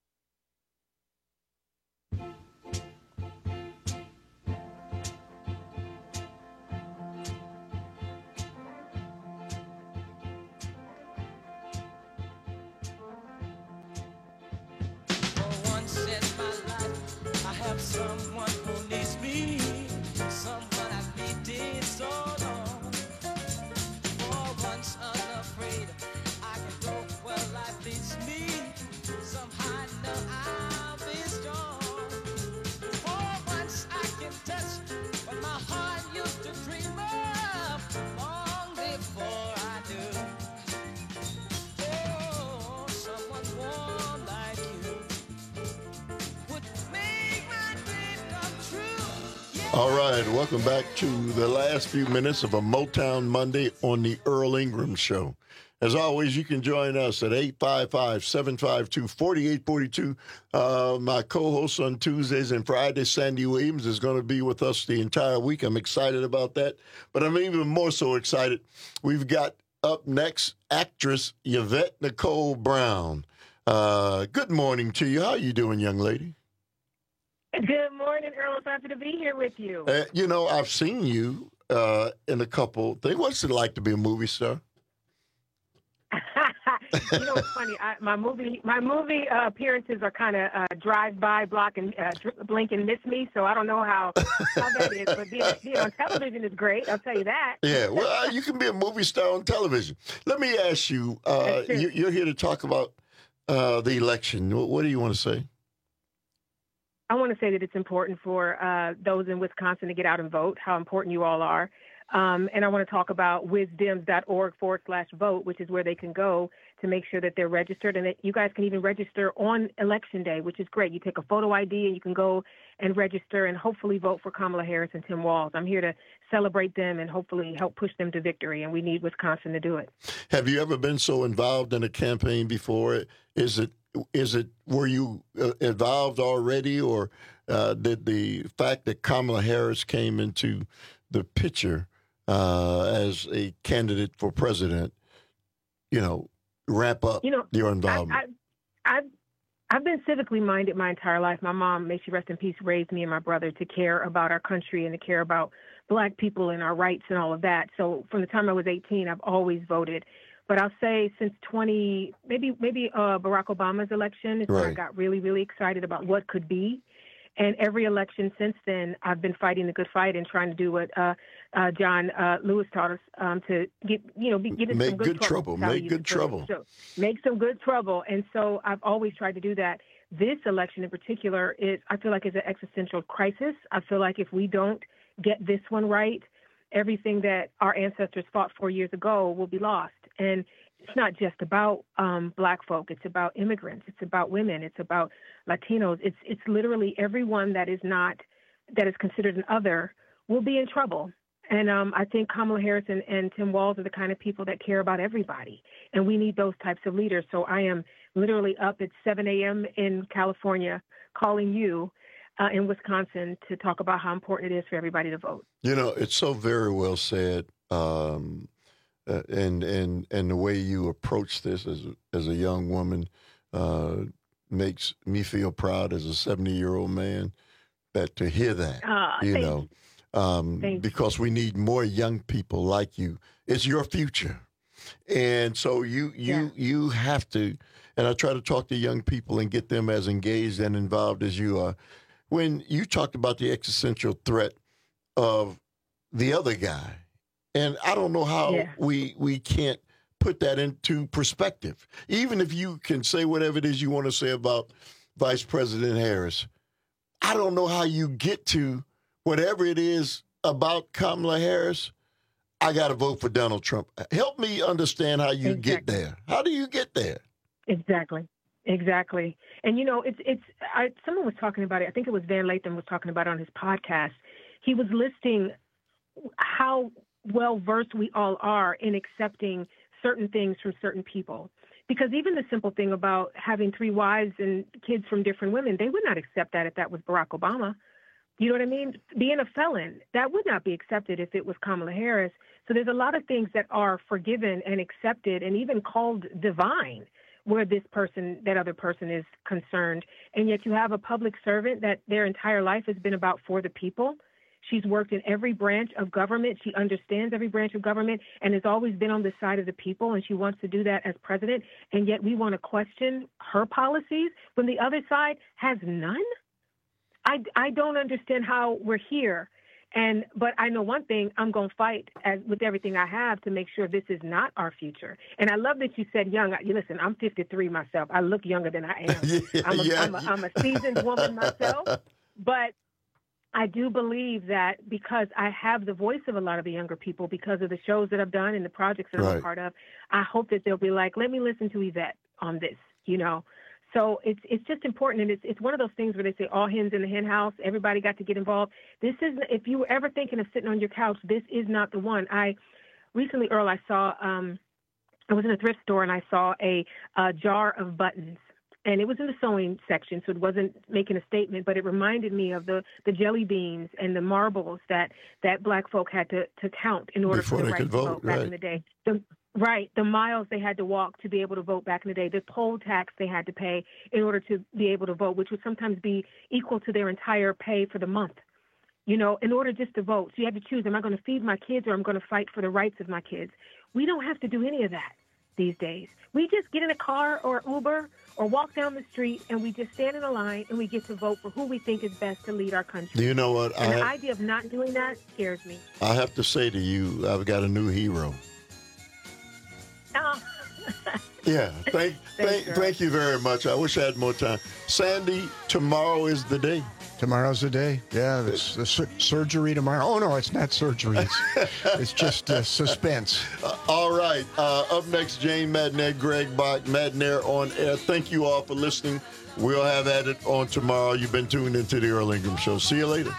Someone who needs me, someone I've needed so long. For once unafraid, I can go where life leads me. Somehow I know I'll be strong. For once I can touch what my heart used to dream of long before I do. Oh, someone warm like you would make my dream come true. All right, welcome back to the last few minutes of a Motown Monday on the Earl Ingram Show. As always, you can join us at 855-752-4842. My co-host on Tuesdays and Fridays, Sandy Williams, is going to be with us the entire week. I'm excited about that. But I'm even more so excited. We've got up next actress Yvette Nicole Brown. Good morning to you. How are you doing, young lady? Good morning, Earl. It's happy to be here with you. You know, I've seen you in a couple things. What's it like to be a movie star? You know, it's funny. My movie appearances are kind of drive by, block, and blink and miss me. So I don't know how that is. But being on television is great. I'll tell you that. Yeah, well, you can be a movie star on television. Let me ask you. You're here to talk about the election. What do you want to say? I want to say that it's important for those in Wisconsin to get out and vote, how important you all are. And I want to talk about wisdems.org/vote, which is where they can go to make sure that they're registered. And that you guys can even register on Election Day, which is great. You take a photo ID and you can go and register and hopefully vote for Kamala Harris and Tim Walz. I'm here to celebrate them and hopefully help push them to victory. And we need Wisconsin to do it. Have you ever been so involved in a campaign before? Were you involved already, or did the fact that Kamala Harris came into the picture as a candidate for president, ramp up your involvement? I've been civically minded my entire life. My mom, may she rest in peace, raised me and my brother to care about our country and to care about Black people and our rights and all of that. So from the time I was 18, I've always voted. But I'll say since maybe Barack Obama's election is when I got really, really excited about what could be. And every election since then, I've been fighting the good fight and trying to do what John Lewis taught us to get in make some good trouble. Make good trouble. So make some good trouble. And so I've always tried to do that. This election in particular I feel like is an existential crisis. I feel like if we don't get this one right, everything that our ancestors fought 4 years ago will be lost. And it's not just about Black folk. It's about immigrants. It's about women. It's about Latinos. It's literally everyone that is considered an other will be in trouble. And I think Kamala Harris and Tim Walz are the kind of people that care about everybody. And we need those types of leaders. So I am literally up at 7 a.m. in California calling you in Wisconsin to talk about how important it is for everybody to vote. It's so very well said. And the way you approach this as a young woman makes me feel proud as a 70-year-old man to hear that, because we need more young people like you. It's your future. And so you have to, and I try to talk to young people and get them as engaged and involved as you are. When you talked about the existential threat of the other guy, and I don't know how we can't put that into perspective. Even if you can say whatever it is you want to say about Vice President Harris, I don't know how you get to whatever it is about Kamala Harris. I got to vote for Donald Trump. Help me understand how you get there. How do you get there? Exactly. And, someone was talking about it. I think it was Van Lathan was talking about it on his podcast. He was listing how well-versed we all are in accepting certain things from certain people. Because even the simple thing about having 3 wives and kids from different women, they would not accept that if that was Barack Obama. You know what I mean? Being a felon, that would not be accepted if it was Kamala Harris. So there's a lot of things that are forgiven and accepted and even called divine where that other person is concerned. And yet you have a public servant that their entire life has been about for the people. She's worked in every branch of government. She understands every branch of government and has always been on the side of the people, and she wants to do that as president. And yet we want to question her policies when the other side has none? I don't understand how we're here. But I know one thing, I'm going to fight with everything I have to make sure this is not our future. And I love that you said young. Listen, I'm 53 myself. I look younger than I am. I'm a seasoned woman myself. But I do believe that because I have the voice of a lot of the younger people because of the shows that I've done and the projects that I'm a part of, I hope that they'll be like, let me listen to Yvette on this, So it's just important, and it's one of those things where they say all hens in the hen house, everybody got to get involved. This is, if you were ever thinking of sitting on your couch, this is not the one. Recently, Earl, I saw, I was in a thrift store and I saw a jar of buttons. And it was in the sewing section, so it wasn't making a statement, but it reminded me of the jelly beans and the marbles that Black folk had to count in order for the right to vote back in the day. The miles they had to walk to be able to vote back in the day, the poll tax they had to pay in order to be able to vote, which would sometimes be equal to their entire pay for the month, in order just to vote. So you had to choose, am I going to feed my kids or I'm going to fight for the rights of my kids? We don't have to do any of that these days. We just get in a car or Uber or walk down the street and we just stand in a line and we get to vote for who we think is best to lead our country. You know what? And the idea of not doing that scares me. I have to say to you, I've got a new hero. Oh. Yeah, thank you very much. I wish I had more time. Sandy, tomorrow is the day. Tomorrow's the day. Yeah, it's the surgery tomorrow. Oh, no, it's not surgery. It's just suspense. All right. Up next, Jane Madnair, Greg Bach, Madnair on air. Thank you all for listening. We'll have at it on tomorrow. You've been tuned into the Earl Ingram Show. See you later.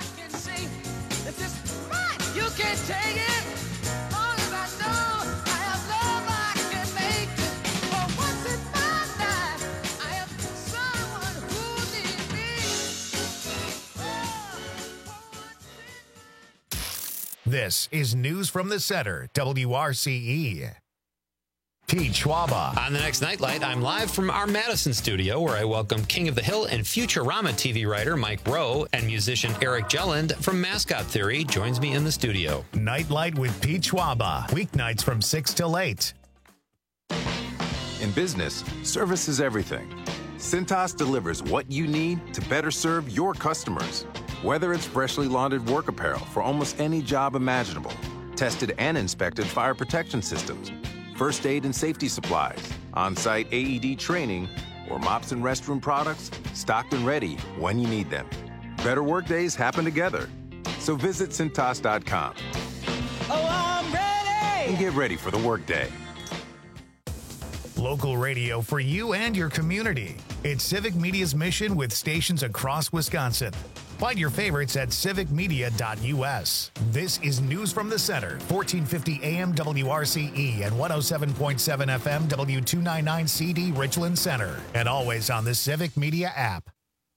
You can't take it. This is News from the Center, WRCE. Pete Schwaba. On the next Nightlight, I'm live from our Madison studio where I welcome King of the Hill and Futurama TV writer Mike Rowe and musician Eric Jelland from Mascot Theory joins me in the studio. Nightlight with Pete Schwaba, weeknights from 6 till 8. In business, service is everything. Cintas delivers what you need to better serve your customers. Whether it's freshly laundered work apparel for almost any job imaginable, tested and inspected fire protection systems, first aid and safety supplies, on-site AED training, or mops and restroom products, stocked and ready when you need them. Better work days happen together. So visit Cintas.com. Oh, I'm ready! And get ready for the workday. Local radio for you and your community. It's Civic Media's mission with stations across Wisconsin. Find your favorites at civicmedia.us. This is News from the Center, 1450 AM WRCE and 107.7 FM W299 CD Richland Center. And always on the Civic Media app.